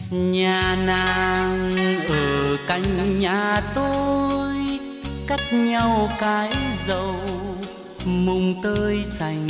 Nhà nàng ở cạnh nhà tôi, cách nhau cái dầu mùng tơi xanh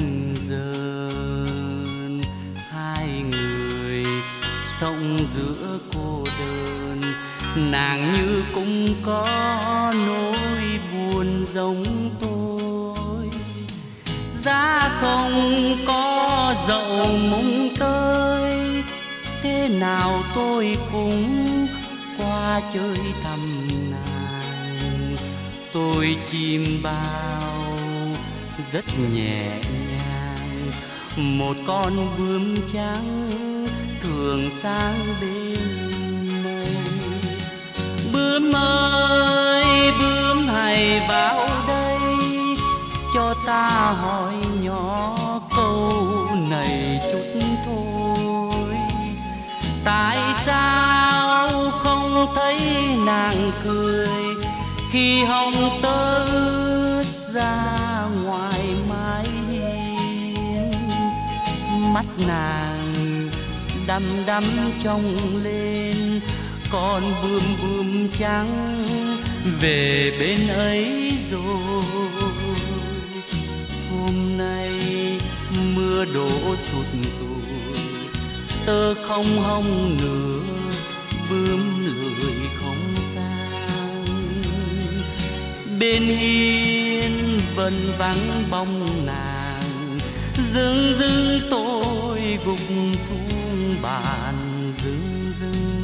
dờn. Hai người sống giữa cô đơn, nàng như cũng có nỗi buồn giống tôi. Giá không có dậu mùng tơi, thế nào tôi cũng qua chơi thăm nàng. Tôi chim bao rất nhẹ nhàng, một con bướm trắng thường sang bên này. Bướm ơi bướm hãy vào đây, cho ta hỏi nhỏ câu này chút thôi. Tại sao không thấy nàng cười khi hồng tơ ra ngoài mái hiên? Mắt nàng đăm đăm trông lên, con bướm bướm trắng về bên ấy rồi. Hôm nay mưa đổ sụt sùi, tơ không hồng nữa, bướm lười không sang. Bên hiên vẫn vắng bóng nàng, dưng dưng tôi gục xuống bàn dưng dưng.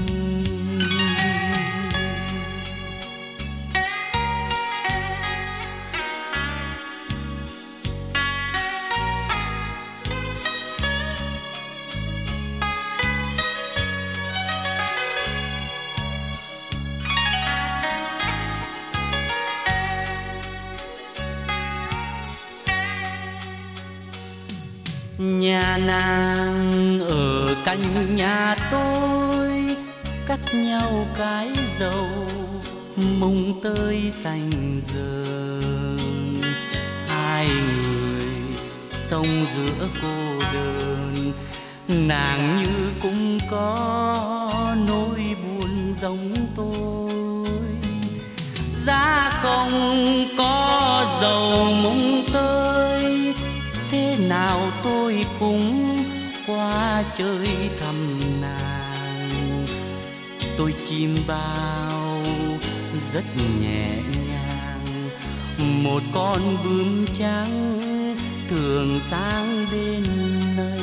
Nhà nàng ở cạnh nhà tôi, cách nhau cái dầu mùng tơi xanh dờn. Hai người sống giữa cô đơn, nàng như cũng có nỗi buồn giống tôi. Giá không có dầu mùng tơi, thế nào tôi cũng qua chơi thăm nàng. Tôi chim bao rất nhẹ nhàng, một con bướm trắng thường sang bên này.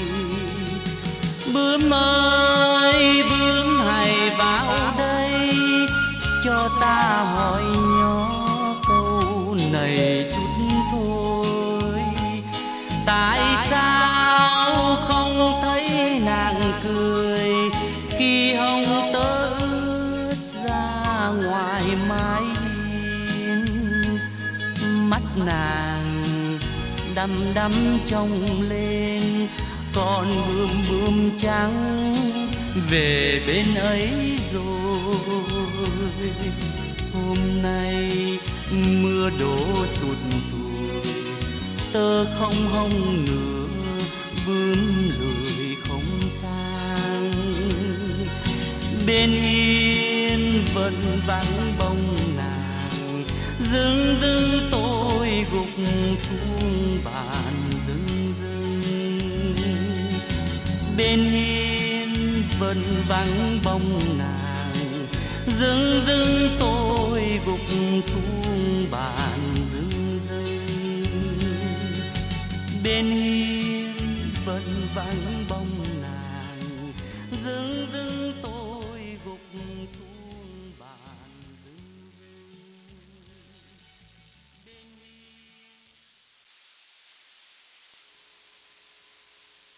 Bướm ơi bướm hãy vào đây, cho ta hỏi nhỏ câu này chút thôi. Tại sao không thấy nàng cười khi hồng tơ ra ngoài mái hiên? Mắt nàng đăm đăm trông lên, con bướm bướm trắng về bên ấy rồi. Hôm nay mưa đổ sụt sùi, tơ không hồng nữa, bướm lười không sang. Bên hiên vẫn vắng bóng nàng, dưng dưng tôi gục xuống bàn dưng dưng. Bên hiên vẫn vắng bóng nàng, dưng dưng tôi gục xuống bàn dưng dưng. Bên hiên vẫn vắng bóng nàng, dưng dưng